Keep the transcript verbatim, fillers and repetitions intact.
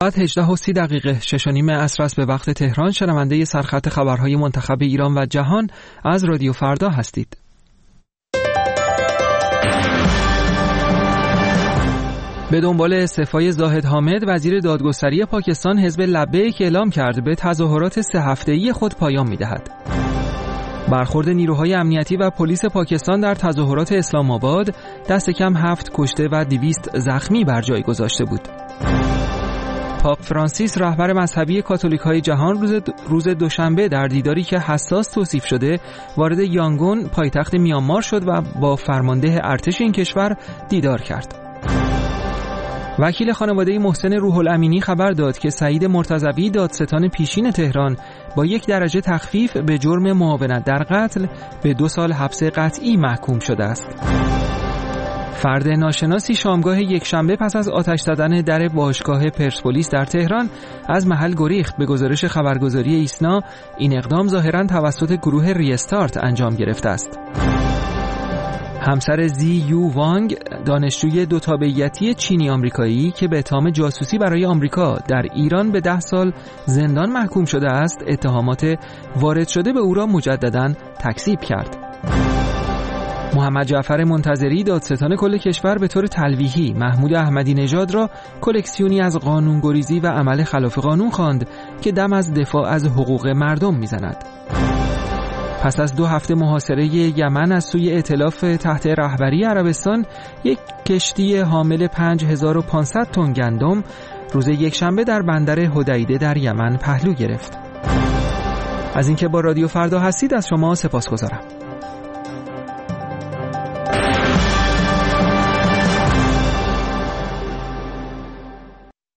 ساعت هجده و سی دقیقه شش و نیم عصر است به وقت تهران. شنونده سرخط خبرهای منتخب ایران و جهان از رادیو فردا هستید. به دنبال استعفای زاهد حامد، وزیر دادگستری پاکستان حزب لبیک اعلام کرد به تظاهرات سه هفته‌ای خود پایان می‌دهد. برخورد نیروهای امنیتی و پلیس پاکستان در تظاهرات اسلام آباد دست کم هفت کشته و دویست زخمی بر جای گذاشته بود. پاپ فرانسیس رهبر مذهبی کاتولیک‌های جهان روز روز دوشنبه در دیداری که حساس توصیف شده وارد یانگون پایتخت میانمار شد و با فرمانده ارتش این کشور دیدار کرد. وکیل خانواده محسن روح الامینی خبر داد که سعید مرتضوی دادستان پیشین تهران با یک درجه تخفیف به جرم معاونت در قتل به دو سال حبس قطعی محکوم شده است. فرد ناشناسی شامگاه یک شنبه پس از آتش زدن در باشگاه پرسپولیس در تهران از محل گریخت. به گزارش خبرگزاری ایسنا این اقدام ظاهراً توسط گروه ریستارت انجام گرفته است. همسر زی یو وانگ، دانشجوی دو تابعیتی چینی آمریکایی که به اتهام جاسوسی برای آمریکا در ایران به ده سال زندان محکوم شده است، اتهامات وارد شده به او را مجدداً تکذیب کرد. محمد جعفر منتظری، دادستان کل کشور، به طور تلویحی محمود احمدی نژاد را کلکسیونی از قانونگریزی و عمل خلاف قانون خواند که دم از دفاع از حقوق مردم میزند. پس از دو هفته محاصره یمن از سوی ائتلاف تحت رهبری عربستان، یک کشتی حامل پنج هزار و پانصد تن گندم روز یکشنبه در بندر حدیده در یمن پهلو گرفت. از اینکه با رادیو فردا هستید از شما سپاسگزارم.